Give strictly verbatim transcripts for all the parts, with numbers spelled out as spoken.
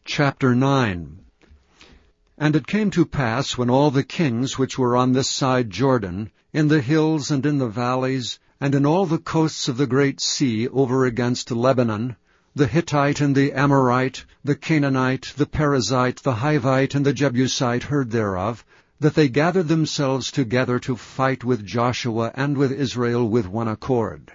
Chapter nine. And it came to pass, when all the kings which were on this side Jordan, in the hills and in the valleys, and in all the coasts of the great sea over against Lebanon, the Hittite and the Amorite, the Canaanite, the Perizzite, the Hivite, and the Jebusite heard thereof, that they gathered themselves together to fight with Joshua and with Israel with one accord.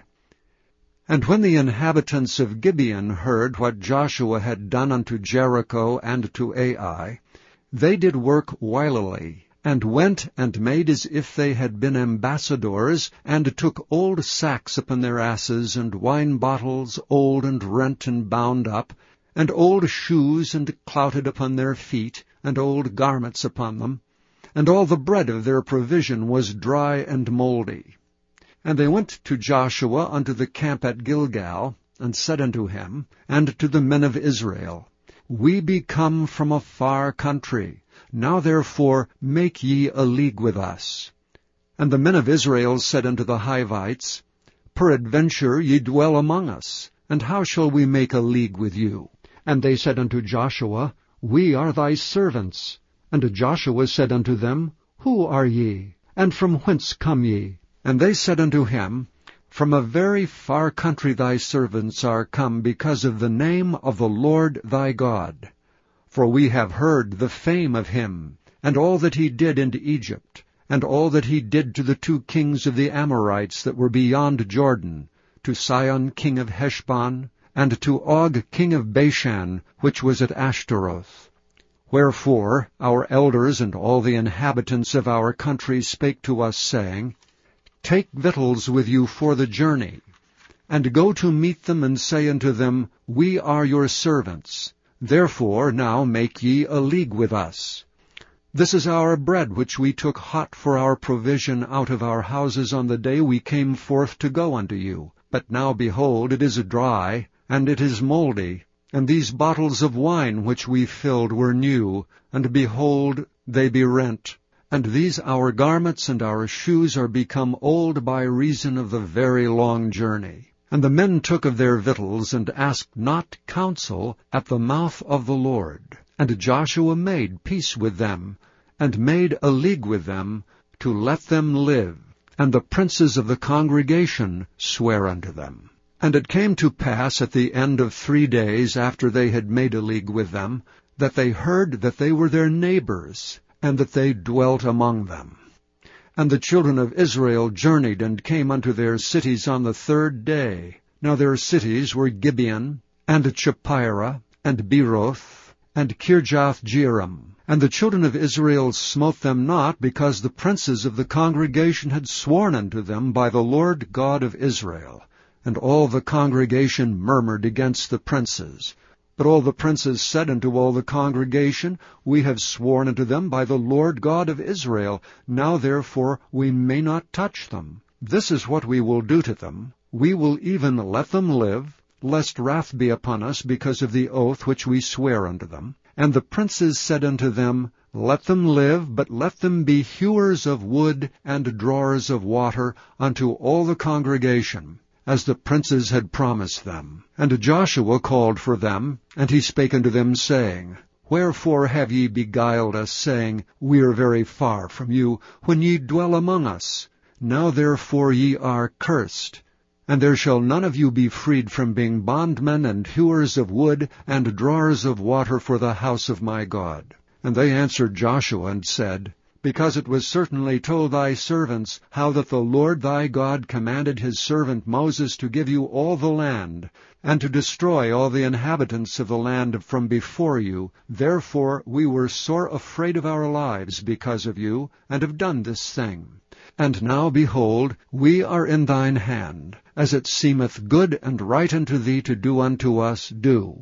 And when the inhabitants of Gibeon heard what Joshua had done unto Jericho and to Ai, they did work wilily, and went and made as if they had been ambassadors, and took old sacks upon their asses, and wine bottles old and rent and bound up, and old shoes and clouted upon their feet, and old garments upon them, and all the bread of their provision was dry and mouldy. And they went to Joshua unto the camp at Gilgal, and said unto him, and to the men of Israel, We be come from a far country. Now therefore make ye a league with us. And the men of Israel said unto the Hivites, Peradventure ye dwell among us, and how shall we make a league with you? And they said unto Joshua, We are thy servants. And Joshua said unto them, Who are ye? And from whence come ye? And they said unto him, From a very far country thy servants are come, because of the name of the Lord thy God. For we have heard the fame of him, and all that he did in Egypt, and all that he did to the two kings of the Amorites that were beyond Jordan, to Sihon king of Heshbon, and to Og king of Bashan, which was at Ashtaroth. Wherefore our elders and all the inhabitants of our country spake to us, saying, Take victuals with you for the journey, and go to meet them, and say unto them, We are your servants. Therefore now make ye a league with us. This is our bread which we took hot for our provision out of our houses on the day we came forth to go unto you. But now, behold, it is dry, and it is mouldy. And these bottles of wine which we filled were new, and behold, they be rent. And these our garments and our shoes are become old by reason of the very long journey. And the men took of their victuals, and asked not counsel at the mouth of the Lord. And Joshua made peace with them, and made a league with them, to let them live. And the princes of the congregation sware unto them. And it came to pass at the end of three days, after they had made a league with them, that they heard that they were their neighbors, and that they dwelt among them. And the children of Israel journeyed, and came unto their cities on the third day. Now their cities were Gibeon, and Chephirah, and Beeroth, and Kirjath-jearim. And the children of Israel smote them not, because the princes of the congregation had sworn unto them by the Lord God of Israel. And all the congregation murmured against the princes. But all the princes said unto all the congregation, We have sworn unto them by the Lord God of Israel. Now therefore we may not touch them. This is what we will do to them. We will even let them live, lest wrath be upon us because of the oath which we swear unto them. And the princes said unto them, Let them live, but let them be hewers of wood and drawers of water unto all the congregation, as the princes had promised them. And Joshua called for them, and he spake unto them, saying, Wherefore have ye beguiled us, saying, We are very far from you, when ye dwell among us? Now therefore ye are cursed. And there shall none of you be freed from being bondmen and hewers of wood and drawers of water for the house of my God. And they answered Joshua, and said, Because it was certainly told thy servants how that the Lord thy God commanded his servant Moses to give you all the land, and to destroy all the inhabitants of the land from before you. Therefore we were sore afraid of our lives because of you, and have done this thing. And now, behold, we are in thine hand. As it seemeth good and right unto thee to do unto us, do.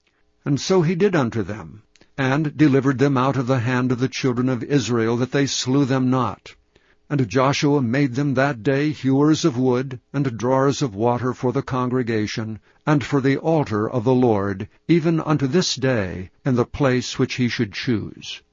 And so he did unto them, and delivered them out of the hand of the children of Israel, that they slew them not. And Joshua made them that day hewers of wood, and drawers of water for the congregation, and for the altar of the Lord, even unto this day, in the place which he should choose.